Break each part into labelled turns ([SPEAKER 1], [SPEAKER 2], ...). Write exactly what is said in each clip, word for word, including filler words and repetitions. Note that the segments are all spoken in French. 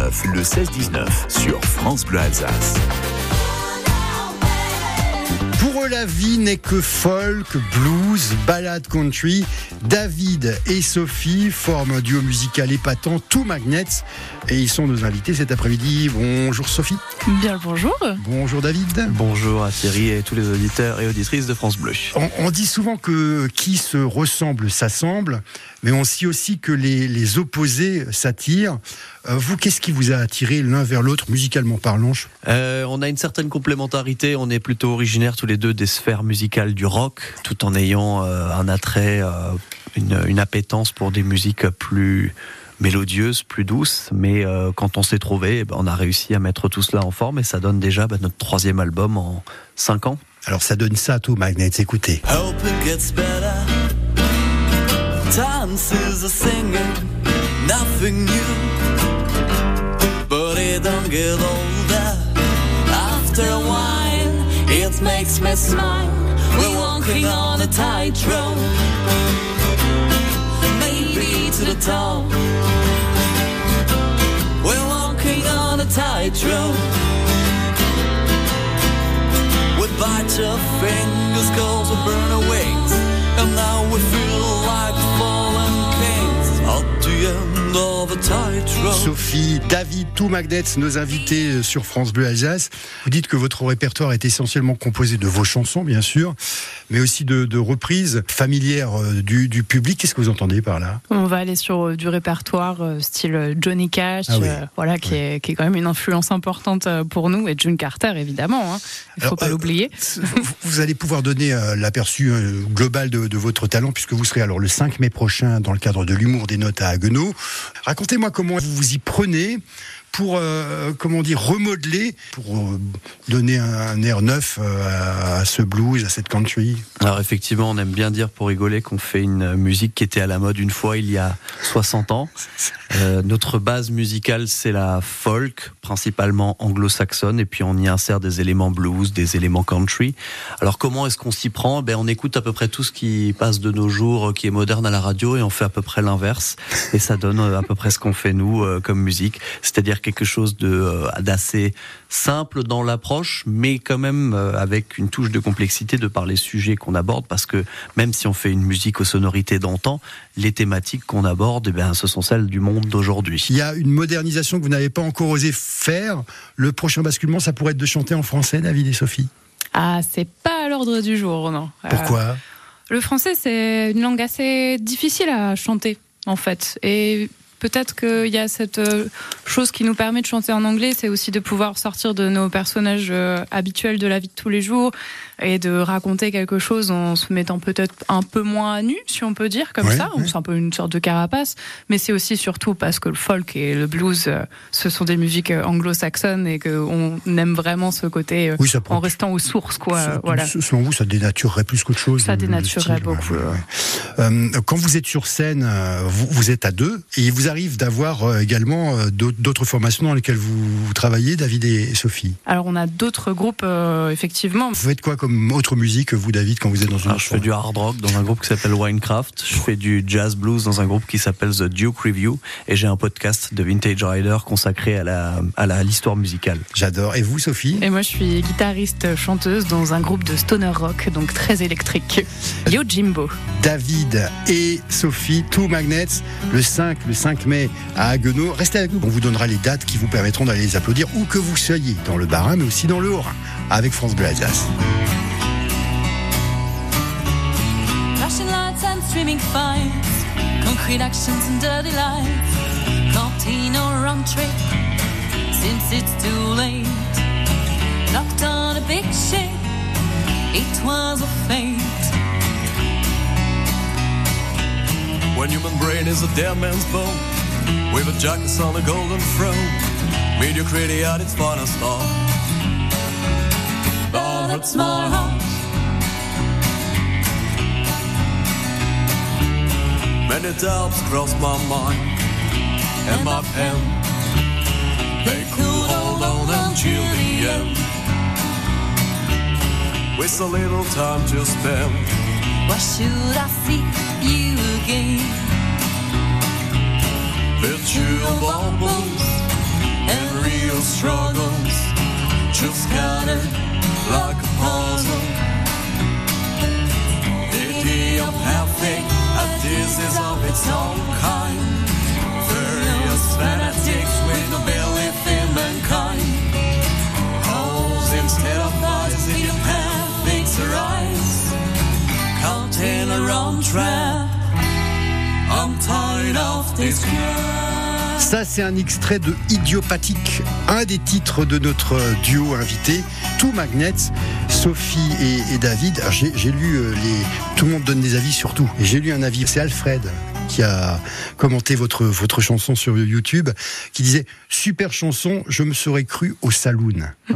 [SPEAKER 1] neuf, le seize dix-neuf sur France Bleu Alsace.
[SPEAKER 2] Pour eux, la vie n'est que folk, blues, ballade country. David et Sophie forment un duo musical épatant, Two Magnets, et ils sont nos invités cet après-midi. Bonjour Sophie.
[SPEAKER 3] Bien le bonjour.
[SPEAKER 2] Bonjour David.
[SPEAKER 4] Bonjour à Thierry et tous les auditeurs et auditrices de France Bleu.
[SPEAKER 2] On, on dit souvent que qui se ressemble s'assemble, mais on sait aussi que les, les opposés s'attirent. Euh, vous, qu'est-ce qui vous a attiré l'un vers l'autre, musicalement parlant?
[SPEAKER 4] euh, On a une certaine complémentarité, on est plutôt originaires tous les deux des sphères musicales du rock, tout en ayant euh, un attrait, euh, une, une appétence pour des musiques plus mélodieuses, plus douces, mais euh, quand on s'est trouvés, eh ben, on a réussi à mettre tout cela en forme et ça donne déjà bah, notre troisième album en cinq ans.
[SPEAKER 2] Alors ça donne ça à Two Magnets, écoutez.
[SPEAKER 5] Hope it gets better. Dances are singing, nothing new, but it don't get older. After a while, it makes me smile. We're walking on a tightrope, maybe to the top. We're walking on a tightrope. We bite our fingers, cause we burn our wings, and now we feel like fallen kings at the end of a tightrope.
[SPEAKER 2] Sophie, David, Two Magnets, nos invités sur France Bleu Alsace. Vous dites que votre répertoire est essentiellement composé de vos chansons, bien sûr, mais aussi de, de reprises familières du, du public. Qu'est-ce que vous entendez par là?
[SPEAKER 3] On va aller sur euh, du répertoire euh, style Johnny Cash,
[SPEAKER 2] ah oui.
[SPEAKER 3] euh, voilà, qui, oui. est, qui est quand même une influence importante pour nous, et June Carter évidemment, hein. Il ne faut pas euh, l'oublier.
[SPEAKER 2] Vous, vous allez pouvoir donner euh, l'aperçu euh, global de, de votre talent, puisque vous serez alors le cinq mai prochain dans le cadre de l'humour des notes à Haguenau. Racontez-moi comment vous vous y prenez pour, euh, comment dire, remodeler, pour euh, donner un, un air neuf euh, à, à ce blues, à cette country.
[SPEAKER 4] Alors effectivement, on aime bien dire pour rigoler qu'on fait une musique qui était à la mode une fois il y a soixante ans. Euh, notre base musicale, c'est la folk, principalement anglo-saxonne, et puis on y insère des éléments blues, des éléments country. Alors comment est-ce qu'on s'y prend? Ben, on écoute à peu près tout ce qui passe de nos jours, qui est moderne à la radio, et on fait à peu près l'inverse, et ça donne à peu près ce qu'on fait nous euh, comme musique, c'est-à-dire quelque chose de, euh, d'assez simple dans l'approche, mais quand même euh, avec une touche de complexité de par les sujets qu'on aborde, parce que même si on fait une musique aux sonorités d'antan, les thématiques qu'on aborde, eh bien, ce sont celles du monde d'aujourd'hui.
[SPEAKER 2] Il y a une modernisation que vous n'avez pas encore osé faire. Le prochain basculement, ça pourrait être de chanter en français, David et Sophie?
[SPEAKER 3] Ah, c'est pas à l'ordre du jour, non.
[SPEAKER 2] Pourquoi?
[SPEAKER 3] euh, Le français, c'est une langue assez difficile à chanter, en fait. Et peut-être qu'il y a cette chose qui nous permet de chanter en anglais, c'est aussi de pouvoir sortir de nos personnages habituels de la vie de tous les jours et de raconter quelque chose en se mettant peut-être un peu moins à nu, si on peut dire comme ouais, ça. Ouais. C'est un peu une sorte de carapace, mais c'est aussi surtout parce que le folk et le blues, ce sont des musiques anglo-saxonnes et qu'on aime vraiment ce côté oui, en restant aux sources, quoi.
[SPEAKER 2] Ça,
[SPEAKER 3] voilà.
[SPEAKER 2] Selon vous, ça dénaturerait plus qu'autre chose?
[SPEAKER 3] Ça dénaturerait beaucoup.
[SPEAKER 2] Ouais, ouais. Euh, quand vous êtes sur scène, vous, vous êtes à deux, et il vous arrive d'avoir également d'autres formations dans lesquelles vous travaillez, David et Sophie?
[SPEAKER 3] Alors on a d'autres groupes, euh, effectivement.
[SPEAKER 2] Vous faites quoi comme autre musique, vous, David, quand vous êtes dans une...
[SPEAKER 4] Alors, je fais du hard rock dans un groupe qui s'appelle Winecraft, je fais du jazz blues dans un groupe qui s'appelle The Duke Review, et j'ai un podcast de Vintage Rider consacré à la, à la, à l'histoire musicale.
[SPEAKER 2] J'adore. Et vous, Sophie?
[SPEAKER 3] Et moi, je suis guitariste chanteuse dans un groupe de stoner rock, donc très électrique. Yo Jimbo.
[SPEAKER 2] David et Sophie, Two Magnets, le cinq, le cinq mai à Haguenau. Restez avec nous, on vous donnera les dates qui vous permettront d'aller les applaudir, où que vous soyez, dans le Bas-Rhin, mais aussi dans le Haut-Rhin, avec France Bleu Alsace.
[SPEAKER 6] Flashing lights and streaming fights, concrete actions and dirty lights, canteen or on trip, since it's too late. Locked on a big ship, it was a fate.
[SPEAKER 5] When human brain is a dead man's bone, with a jacket on a golden throne, mediocrity at its finest star. But that's my heart. Many doubts crossed my mind, and my pen, they could hold on until the end. With a little time to spend,
[SPEAKER 6] why should I see you again?
[SPEAKER 5] Virtual bubbles struggles, just scattered like a puzzle. Idiopathic, a disease of its own kind. Various fanatics with no belief in mankind. Holes instead of bodies, idiopathics arise. Caught in a wrong trap. I'm tired of this crap.
[SPEAKER 2] Ça, c'est un extrait de Idiopathique, un des titres de notre duo invité, Two Magnets, Sophie et, et David. Alors, j'ai, j'ai lu euh, les. Tout le monde donne des avis sur tout. Et j'ai lu un avis, c'est Alfred qui a commenté votre, votre chanson sur YouTube, qui disait « Super chanson, je me serais cru au saloon ».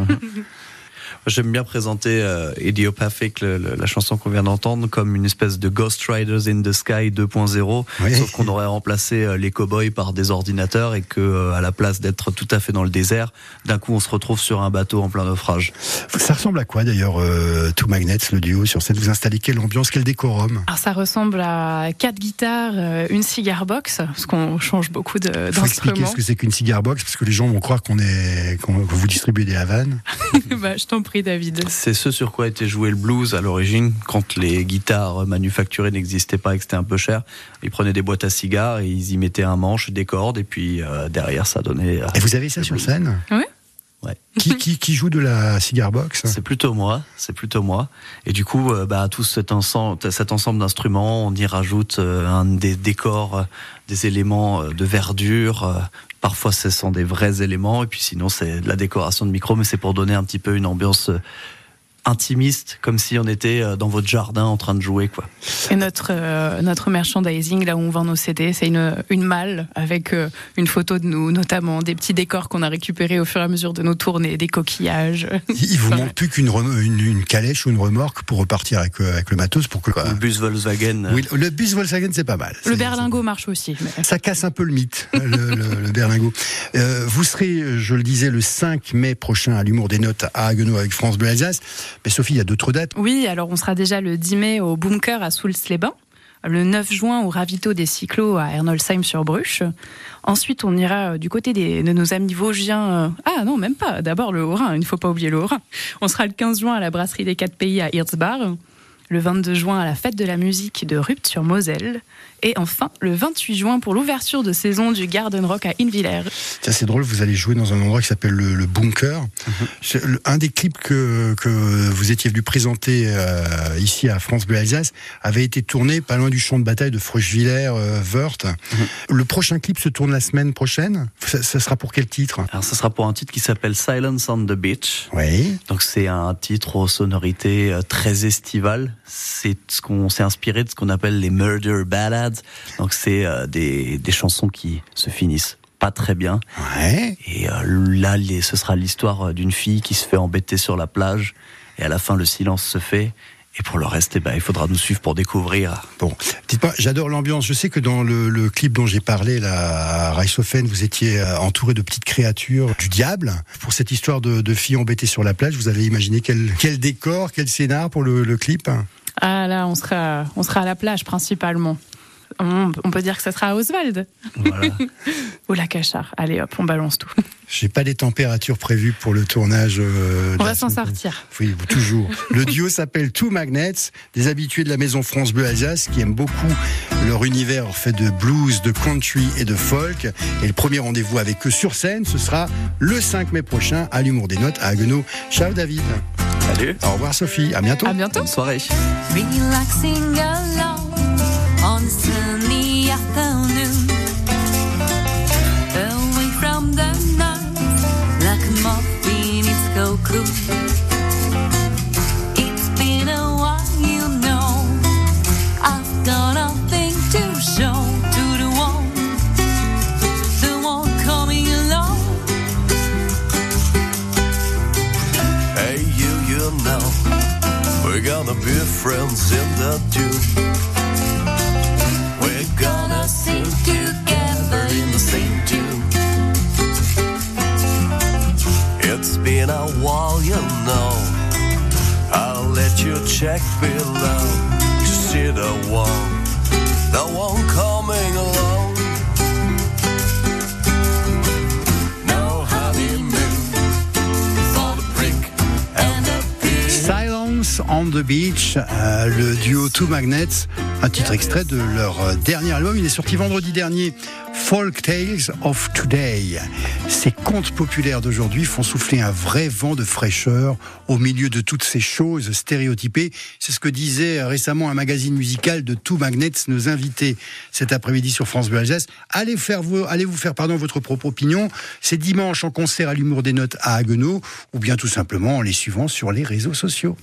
[SPEAKER 4] J'aime bien présenter euh, Idiopathic, le, le, la chanson qu'on vient d'entendre, comme une espèce de Ghost Riders in the Sky deux point zéro, oui. Sauf qu'on aurait remplacé euh, les cow-boys par des ordinateurs et que, euh, à la place d'être tout à fait dans le désert, d'un coup on se retrouve sur un bateau en plein naufrage.
[SPEAKER 2] Ça ressemble à quoi d'ailleurs, euh, Two Magnets, le duo sur scène? Vous installez quelle ambiance, quel décorum?
[SPEAKER 3] Alors ça ressemble à quatre guitares, euh, une cigar box, parce qu'on change beaucoup de, d'instruments.
[SPEAKER 2] Faut expliquer ce que c'est qu'une cigar box, parce que les gens vont croire qu'on est, qu'on, que vous distribuez des Havanes.
[SPEAKER 3] Bah, je t'en prie, David.
[SPEAKER 4] C'est ce sur quoi était joué le blues à l'origine, quand les guitares manufacturées n'existaient pas et que c'était un peu cher. Ils prenaient des boîtes à cigares et ils y mettaient un manche, des cordes, et puis euh, derrière ça donnait. Euh,
[SPEAKER 2] et vous avez ça sur
[SPEAKER 4] blues.
[SPEAKER 2] Scène?
[SPEAKER 3] Oui.
[SPEAKER 2] Ouais. Qui, qui, qui joue de la cigar box?
[SPEAKER 4] C'est plutôt moi, c'est plutôt moi. Et du coup, euh, bah, tout cet ensemble, cet ensemble d'instruments, on y rajoute euh, un des décors, euh, des éléments euh, de verdure. Euh, parfois, ce sont des vrais éléments, et puis sinon, c'est de la décoration de micro, mais c'est pour donner un petit peu une ambiance euh, intimiste, comme si on était dans votre jardin en train de jouer, quoi.
[SPEAKER 3] Et notre, euh, notre merchandising, là où on vend nos C D, c'est une, une malle avec euh, une photo de nous, notamment des petits décors qu'on a récupérés au fur et à mesure de nos tournées, des coquillages.
[SPEAKER 2] Il vous manque plus qu'une une, une calèche ou une remorque pour repartir avec, avec le matos pour que.
[SPEAKER 4] Le bus Volkswagen.
[SPEAKER 2] Oui, le bus Volkswagen, c'est pas mal.
[SPEAKER 3] Le
[SPEAKER 2] c'est,
[SPEAKER 3] berlingot
[SPEAKER 2] c'est...
[SPEAKER 3] marche aussi. Mais...
[SPEAKER 2] Ça casse un peu le mythe, le, le, le berlingot. Euh, vous serez, je le disais, le cinq mai prochain à l'Humour des Notes à Haguenau avec France Bleu Alsace. Mais Sophie, il y a d'autres dates.
[SPEAKER 3] Oui, alors on sera déjà le dix mai au Bunker à Soultz-les-Bains, le neuf juin au Ravito des Cyclos à Ernolsheim-sur-Bruche. Ensuite, on ira du côté des, de nos amis vosgiens. Ah non, même pas. D'abord le Haut-Rhin, il ne faut pas oublier le Haut-Rhin. On sera le quinze juin à la Brasserie des Quatre Pays à Hirzbach, le vingt-deux juin à la Fête de la musique de Rupt-sur-Moselle, et enfin le vingt-huit juin pour l'ouverture de saison du Garden Rock à Hinwiller.
[SPEAKER 2] C'est assez drôle, vous allez jouer dans un endroit qui s'appelle le, le Bunker. Mm-hmm. Un des clips que, que vous étiez venu présenter euh, ici à France Bleu Alsace avait été tourné pas loin du champ de bataille de Freuchwiller, euh, Wörth. Mm-hmm. Le prochain clip se tourne la semaine prochaine. Ça, ça sera pour quel titre?
[SPEAKER 4] Alors ça sera pour un titre qui s'appelle Silence on the Beach.
[SPEAKER 2] Oui.
[SPEAKER 4] Donc c'est un titre aux sonorités très estivales. C'est ce qu'on s'est inspiré de ce qu'on appelle les murder ballads. Donc c'est euh, des, des chansons qui se finissent pas très bien.
[SPEAKER 2] Ouais.
[SPEAKER 4] Et euh, là, les, ce sera l'histoire d'une fille qui se fait embêter sur la plage. Et à la fin, le silence se fait. Et pour le reste, eh ben, il faudra nous suivre pour découvrir.
[SPEAKER 2] Bon, dites-moi, j'adore l'ambiance. Je sais que dans le, le clip dont j'ai parlé, là, à Reichshofen, vous étiez entouré de petites créatures du diable. Pour cette histoire de, de filles embêtées sur la plage, vous avez imaginé quel, quel décor, quel scénar pour le, le clip?
[SPEAKER 3] Ah là, on sera, on sera à la plage principalement. On, on peut dire que ça sera à Oswald.
[SPEAKER 4] Voilà.
[SPEAKER 3] Ou la Cachard. Allez hop, on balance tout.
[SPEAKER 2] J'ai pas les températures prévues pour le tournage. Euh,
[SPEAKER 3] on va s'en sortir.
[SPEAKER 2] Oui, toujours. Le duo s'appelle Two Magnets, des habitués de la maison France Bleu Alsace qui aiment beaucoup leur univers fait de blues, de country et de folk. Et le premier rendez-vous avec eux sur scène, ce sera le cinq mai prochain à l'Humour des Notes à Haguenau. Ciao David.
[SPEAKER 4] Salut.
[SPEAKER 2] Au revoir Sophie. À bientôt.
[SPEAKER 3] À bientôt.
[SPEAKER 4] Bonne soirée.
[SPEAKER 6] Relaxing alone on a sunny afternoon, away from the night, like a moth in its cocoon. It's been a while, you know, I've got nothing to show to the one, the one coming along.
[SPEAKER 5] Hey, you, you know, we're gonna be friends in the tune. We're gonna sing together in the same tune. It's been a while, you know, I'll let you check below. You see the one, the one coming along. No honeymoon,
[SPEAKER 2] on the Beach, euh, le duo Two Magnets, un titre extrait de leur euh, dernier album. Il est sorti vendredi dernier, Folk Tales of Today. Ces contes populaires d'aujourd'hui font souffler un vrai vent de fraîcheur au milieu de toutes ces choses stéréotypées. C'est ce que disait récemment un magazine musical de Two Magnets, nos invités cet après-midi sur France Bleu Alsace. Allez, faire vos, allez vous faire pardon, votre propre opinion. C'est dimanche en concert à l'Humour des Notes à Haguenau, ou bien tout simplement en les suivant sur les réseaux sociaux.